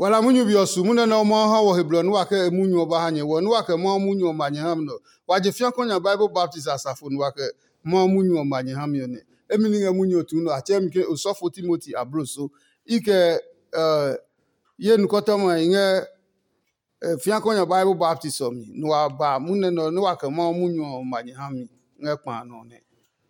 wala munyu biosu mune na mo ha wo hebron wa ke munyu oba hanye wo no wa ke mo munyu o manye ham no wa je fia konya Bible Baptist asafo no wa ke mo munyu o manye ham yo ne emini nga munyu otu no achem ke osofo Timothy abroso ike ye nkota mo nge fia konya Bible Baptist o mi no wa ba mune no wa ke mo munyu o manye ham nge pa no ne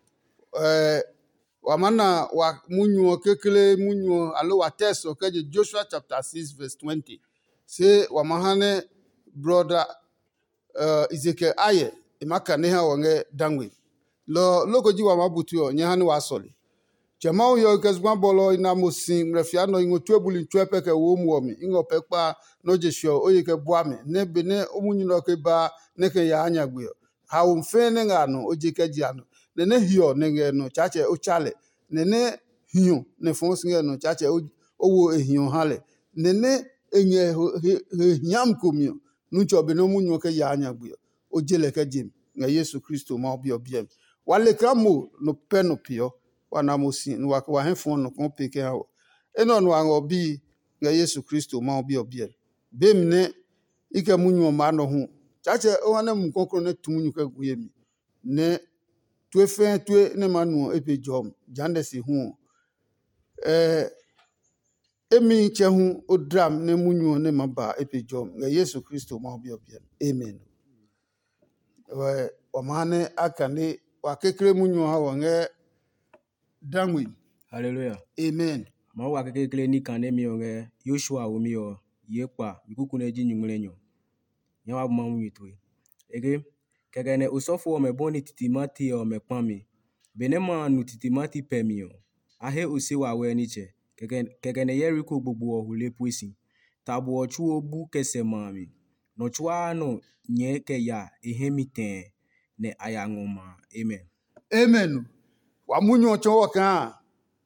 wamana wa munyu kekele munyu alo wa testo ke Joshua chapter 6 verse 20 say wamahane brother Ezekiel aye imaka ne ha wonge dangwe lokoji wa mabutu o nyahane wa soli chema yo kesma bolo ina mosin refia no ingo twebuli twepeke wo muomi ingo pekpa no jesho oyeke boame ne bene omunyu no ke ba ne ke ya anyagwe ha wo mfene ngano ojeke jiano ne hio ne no chache o chale ne hio ne fons nge no chache owo ehio hale ne enye hiam komio nucho be no munyo ke ya anyagbe o jele ke jim nga Yesu Kristo ma obi obiem wale kramo no peno pio wana mosi no wa henfon no kon peke ha eno no an obi nga Yesu Kristo ma obi obiem bemne ike munyo ma no hu chache o wana mu konkro ne tumunyu ke guyemi ne tue fin tue ne manu epe jom jande si hu emi chehu odram ne munyu ne maba epe jom nga Yesu Kristo ma obi obiem amen wa mane akane wa kekere munyu ha wonge dangwi hallelujah amen ma wa kekere ni kan emi onge Joshua o mi o yepa bikuku na ji nyumulenyo nya wa ma munyu to ege kegene usofo me boni titimati o me kwami benema nu titimati pemio ahe osi wa we ni che kegene yeriko gbogbo ohule puisi tabu ochu obu kese mami no chua no nye ke ya ehemite ne ayangoma amen amen wa munyu chowo kan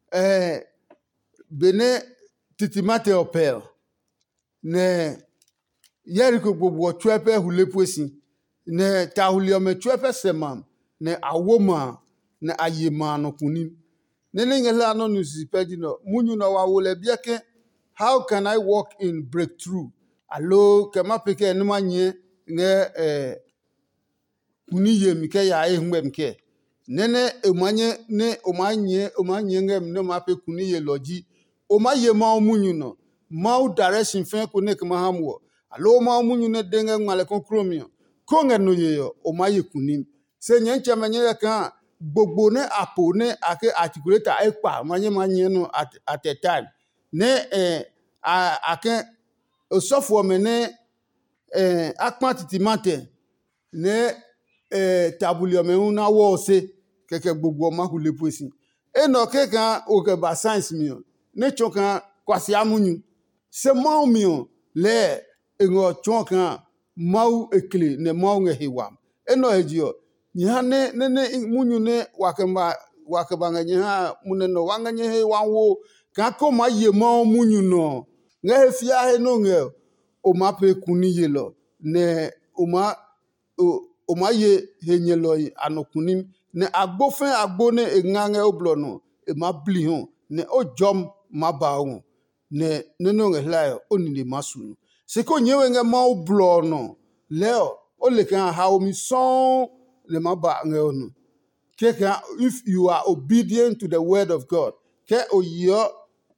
bene titimati opel ne yeriko gbogbo twepe hule puisi ne tahulio me twepe semam ne awoma ne ayema no kunim ne ngela no nusipedi no munyu no wa wole bieke how can I walk in breakthrough allo kema peke no manye nge kuniye mike ya ehwe mke nene emanye ne omanye nge no mape kuniye loji omaye ma munyu no ma direction fe ko ne kema hamwo allo ma munyu ne denge ngale konkromio konge no yeyo omaye kunim se nyenche menye kan gbogbo ne apo ne ake articulator epa manye no at a time ne ake osofo me ne akpa titimate ne tabulio me una wo se keke gbogbo ma hule posi eno ke kan o ke ba science mi ne chokan kwasi amunyu se ma mi le ngo chokan mau ekle ne mau nge hiwam eno ejio nyane ne munyu ne wakeba nge ha muneno wanganye he wanwo ka ko ma ye ma munyu no nge fia he no nge o ma pe kuniye lo ne o ma ye henyelo anokunim ne agbo ne engange oblo no e ma bli ho ne o jom ma ba ho ne no nge layo onini masunu se ko nyewe nge ma oblo no leo o le kan ha o mi son le maba ngeno keka if you are obedient to the word of God ke oyo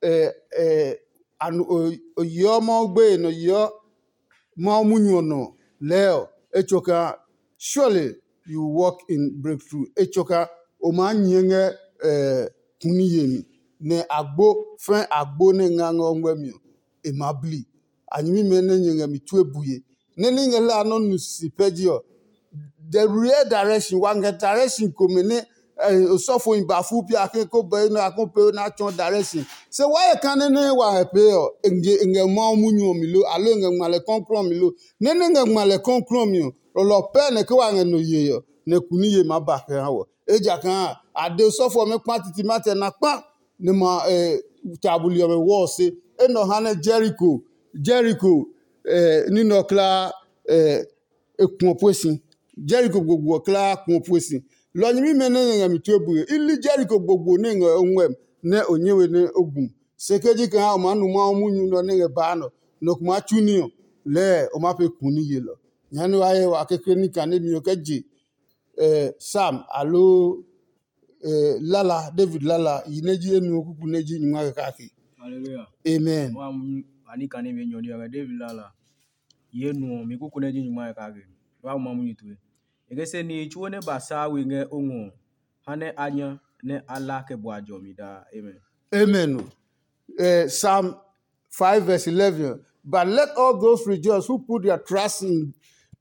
oyo ma gbe no yo ma munyu no leo echoka surely you walk in breakthrough echoka o ma nyenge kuniyemi ne agbo fran agbo ne ngango ngwemi e mabli anyimi me ne nyenge mi tuebuye ne ninge la no nusipejio the real direction one direction komene osofo imbafu pi akeko be na akope na chon direction se why can ne wa pe o nge mo munyu mi lo alo nge male konkron mi lo ne nge male konkron mi lo pe ne ke wa nge no ye yo ne kuniye ma ba kan hawo eja kan ade osofo me pa titi mate na pa ne ma tabuli o me wo se eno hane Jericho ni no kla ekun posin Jericho gbogbo kla kun posin lo ni mi mene nga mi tuebu ili Jericho gbogbo ne nga onwem ne onyewe ne ogun sekeji kan ha manu ma munyu no ne ba no no kuma chunio le o ma pe kuni yelo nyanu aye wa kekre ni kane mi o keji Sam alo Lala David Lala yineji enu okuku neji nyuma kaki. Hallelujah. Amen. Wa ani kane me nyoni ya David Lala. Yenu mi kuku neji nyuma kaki. Wa mamu yitwe. Ege se ni chuo ne basa we nge ongo. Hane anya ne ala ke bwajo mi da. Amen. Amen. Psalm 5 verse 11. But let all those rejoice who put their trust in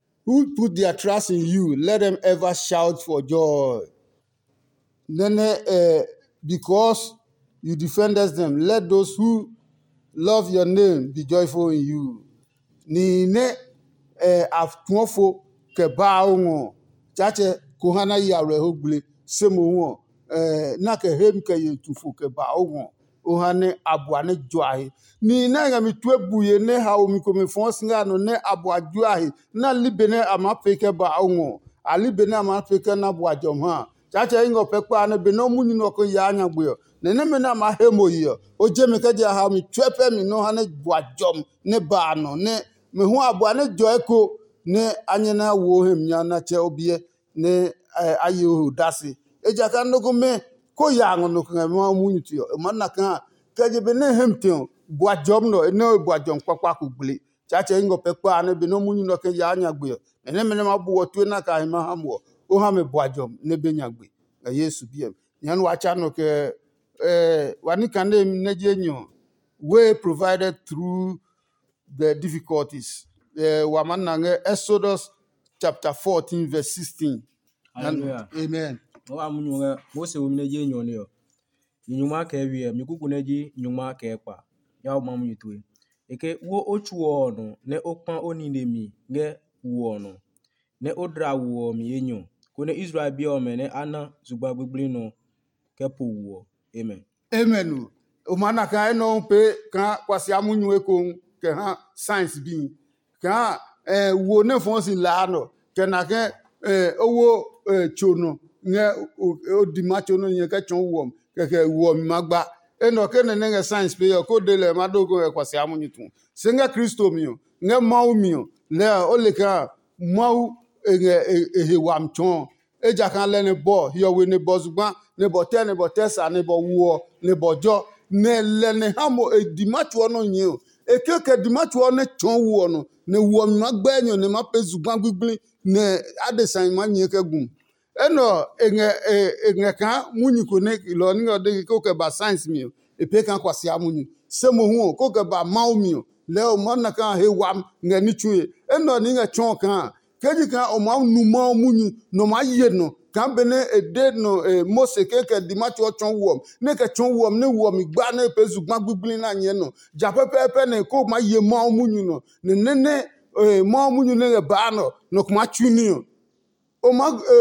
you. Let them ever shout for joy. Then, because you defended them, let those who love your name be joyful in you. Ni ne aftuofo ke ba onwo chache kohana yare hogle semo wo na ke hem ke yetufo ke ba onwo ohane abuane joahe ni na nga mitwebuye ne ha omi ko me fons nga no ne abua joahe na libene amape ke ba onwo alibene amape ke na bua jom ha chache ingo pekpa ne be no munyi no ko ya anya gbe ne ne me na ma hemo yi o je me ke ja ha mi twepe mi no ha ne bua jom ne ba no ne me hu abua ne joeko ne anyena wo hem nya na che obie ne ayo dasi eja kan no me ko ya no kan ma munyi ti o man na kan ke je be ne hem ti bua jom no ne bua jom kwakwa ku gble chache ingo pekpa ne be no munyi no ke ya anya gbe ne me ma bu otu na ka ma ha mo o ha me bua jom ne be nya gbe Yesu biem nyan wa cha no ke wani kan ne je nyo way provided through the difficulties. Exodus chapter 14 verse 16. Hallelujah. Amen. Wa munyo Mose wo mneje nyoni yo. Nyuma ka ewie mi kuku neji nyuma ka ekpa. Ya o mamu yitwe. Eke wo ochuo no ne okpan oni nemi nge wo no. Ne odra wo mi enyo. Kone Israel bi o me ne ana zugba gbegble no kepo wo. Amen. Amen. O mana ka no pe kan kwasi amunyu eko ke ha science bi. Kan wo ne fon si la no ke na ke owo chono nge o di ma chono nye ke chon wo ke wo mi magba eno ke ne nge science pe yo ko de le ma do ko kwasi amunyu tun senga Kristo mi o nge mau mi o le o le ka mau ehe wam chon eja kan le ne bo yo we ne bo zugban ne bo te ne bo tesa ne bo wo ne bo jo ne le ne hamo di ma chuo no nye o ekeke di ma chuo ne chon wo no ne wo mi magba enyo ne ma pe zugban gbigblin ne adesan ma nye ke gum eno enge kan munyi ko ne lo ni ode ko ke ba science mi o epe kan kwasi amunyi se mo hu ko ke ba mau mi o le o mo na kan he wam nge ni chuye eno ni nge chon kan keji kan o ma nu ma munyi no ma ye no kan be ne ede no Mose ke di ma chuo chon wom ne ke chon wom ne wom igba ne pe zugban gbigblin na nye no ja pepe ne ko ma ye ma munyi no ne ma munyi ne ba no kuma chuni o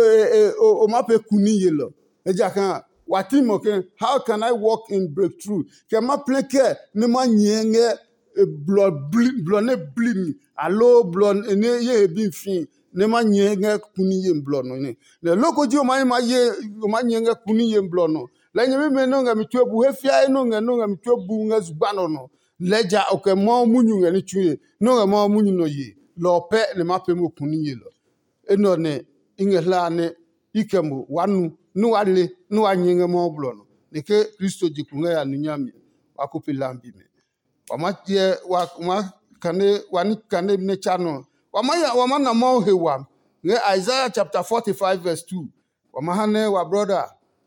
ma pe kuni yelo eja kan watimo ke how can I walk in breakthrough ke ma pleke ne ma nyenge blood ne blim allo blood ne ye bi fin ne ma nyenge kuni ye blood no ne le lokoji o ma nyenge kuni ye blood no le nyeme me no nga mi tuebu hefia no nga mi tuebu nga zubano no leja o ke mo munyu nga ni tuye no nga mo munyu no ye lo pe ne ma pe mo kuni ye lo eno ne ingela ne ikemu wanu nu wale nu anyenge mo blono ne ke Kristo jikunga ya nunyami wakupi lambi me wamatie wa kane wani kane ne chano wama na mo hewa ne Isaiah chapter 45 verse 2 wamahane wa brother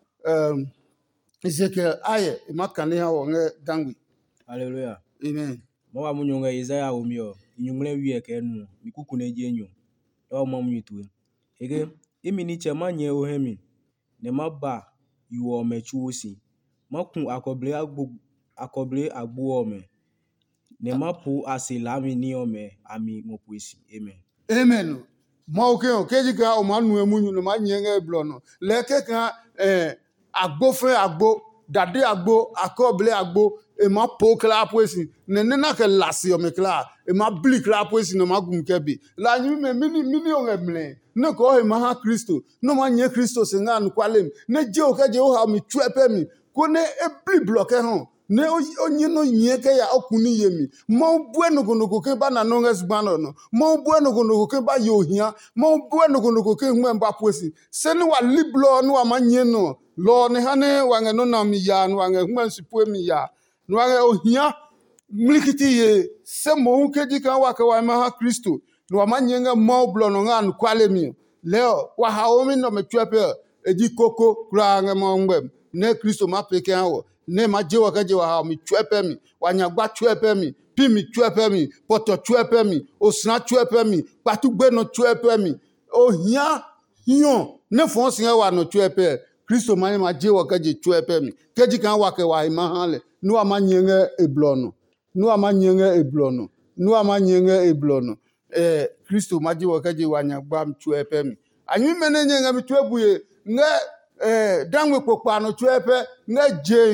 Ezekiel aye makane ha wonge dangwi. Hallelujah. Amen. Mo wa munyo nge Isaiah o mi o nyumle wie ke nu mi kuku neji enyo. Ya o mamu yitwe. Ege imi ni chema nye ohemi ne maba yuo mechuosi makun akoble agbo ome ne mapu asilami ni ome ami mopuisi. Amen. Amen. Mo ke o keji ka o manu emunyu no ma nyenge blono le ke kan agbo fe agbo dade agbo akoble agbo e ma po kla poesi ne na ke lasi o me kla e ma bli kla poesi no ma gum kebi la nyi me mini o ngemle ne ko e ma ha Kristo no ma nye Kristo se nga nkwalem ne je o ke je o ha mi twepe mi ko ne e bli bloke ho ne onye no nyie ke ya okuni yemi mo bue nugunugu ke ba na no ngesbano no mo bue nugunugu ke ba yohia mo bue nugunugu ke hwe mba posi se ne wa liblo no amanye no lo ne hane wange no na mi ya no wange hwe nsipue mi ya no wange ohia mlikiti ye se mo ke di kan wa ke wa ma ha Kristo no amanye nga mo blo no nga no kwale mi leo wa haomi no metwepe eji koko kura nga mo ngbe ne Kristo ma peke awo ne ma jewa ka jewa ha mi twepe mi wanyagba twepe mi pimi twepe mi poto twepe mi osna twepe mi patugbe no twepe mi ohia hion ne fonsi wa no twepe Kristo ma jewa ka je twepe mi keji kan wa ke wa ma hale no amanyenge eblono no amanyenge eblono no amanyenge eblono Kristo ma jewa ka je wanyagba twepe mi anyi menenye nga mi twebuye nga dangwe kokpa no twepe nga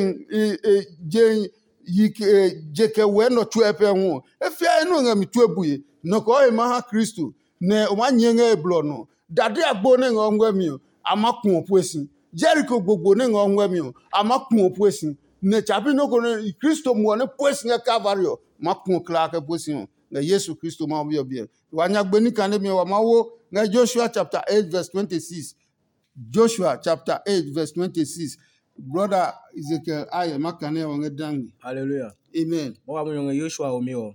jen jeke we no twepe ho efia no nga mitwebuye no ko e ma ha Kristo ne o manye nga eblo no dade agbo ne nga ngwa mi amakun opuesi Jericho gbogbo ne nga ngwa mi amakun opuesi ne chapi no ko Kristo mo ne puesi nga Calvary makun kla ka puesi nga Yesu Kristo ma obi wanyagbe ni kan mi wa mawo nga Joshua chapter 8 verse 26 Joshua chapter 8 verse 26. Brother Ezekiel aye makane wonge dangi. Hallelujah. Amen. Mo wa mo Joshua o mi o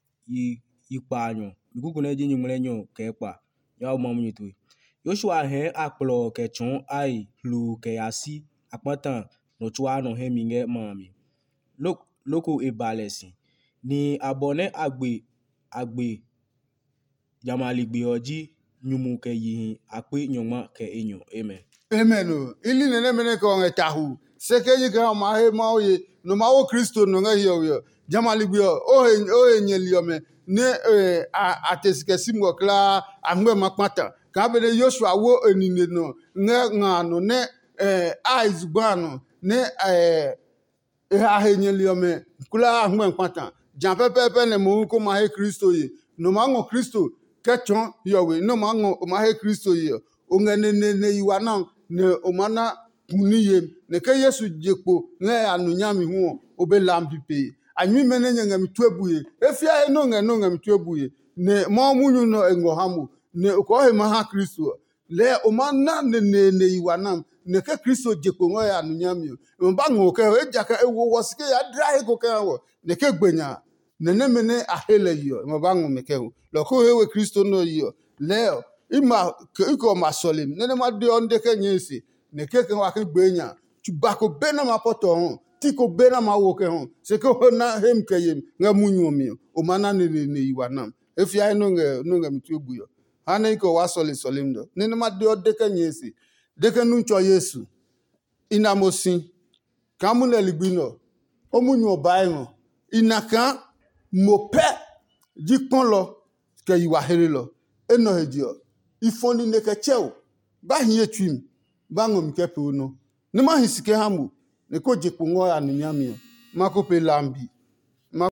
yi pa anyo. Ikuku na ji nyumle nyo ke pa. Ya o mo mu yitu. Joshua he akplo ke chon ai lu ke asi apatan no chua no he mi nge mami. Loko ebalesi ni abone agbe jamaligbe oji nyumu ke yihin akpe nyoma ke enyo. Amen. Amen. Ili nene mene ko nge tahu. Seke yi ka ma he ma oye no ma o Kristo no nge yo. Jamaligbe o enyeli ome ne atesike simwo kla angbe makmata. Ka be de Joshua wo enine no nge ngano ne eyes gbano ne ha enyeli ome kula angbe makmata. Jan pepe ne mo ko ma he Kristo ye. No ma ngo Kristo kechon yowe no mango o ma he Kristo ye o ngene yiwana ne o mana kuniye ne ke Yesu jepo ne anunyami hu o be lampipe anyi menenye ngami twebuye efia no ngami twebuye ne mo munyu no engo hamu ne ko he ma ha Kristo le o mana ne yiwana ne ke Kristo jepo ngo ya anunyami o ba ngo ke ejaka ewo wosike ya dra ko ke wo ne ke gbenya nene mene ahele yo mabangu mekehu loko hewe Kristo no yo leo ima iko masolim nene ma de onde ke nyesi ne keke wa ke gbenya tubako bena mapoto hon tiko bena ma woke hon se ko na hem keyem nga munyu mi o mana ne yiwanam efia no nga mituebu yo hana iko wa solim do nene ma de onde ke nyesi de ke nuncho Yesu inamosin kamune ligbino omunyu obaimo inaka mope jikpon lo ke yiwa here lo eno hejio ifoni ne ke cheo ba hie twim ba ngom ke pe no ne ma hisike hamu ne ko jikpo ngo ya nunyami ma ko pe lambi ma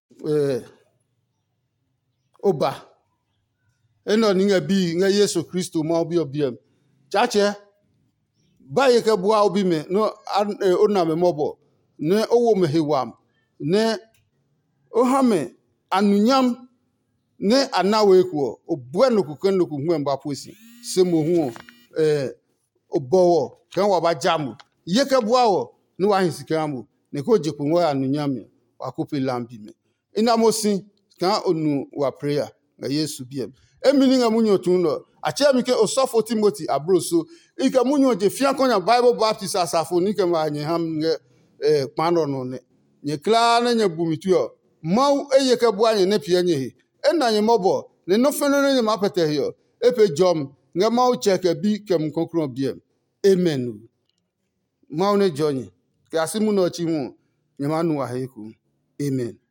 oba eno ni nga Yesu Kristo ma obi obiem chache ba ye ke bua obi me no ona me mobo ne owo me hewam ne ohame anunyam ne anawe ko obueno kuken ku hwe mba posi se mo hu obowo kan wa ba jamu yeke buawo ne wa hisika amu ne ko jepo ngo anunyam wa kopi lambi me ina mosin kan onu wa prayer nga Yesu biem emini nga munyo tuno ache mi ke osofo Timothy abroso ika munyo je fia konya Bible Baptist asafo ni ke ma nye ham nge pano no ne nye kla na nye bumitio mau eyeke buanye ne pianye ena nye mobo ne no fenene nye mapete hiyo epe jom nge mau cheke bi kem konkron biem amen mau ne jonye ke asimu no chi hu nye manu wa heku amen.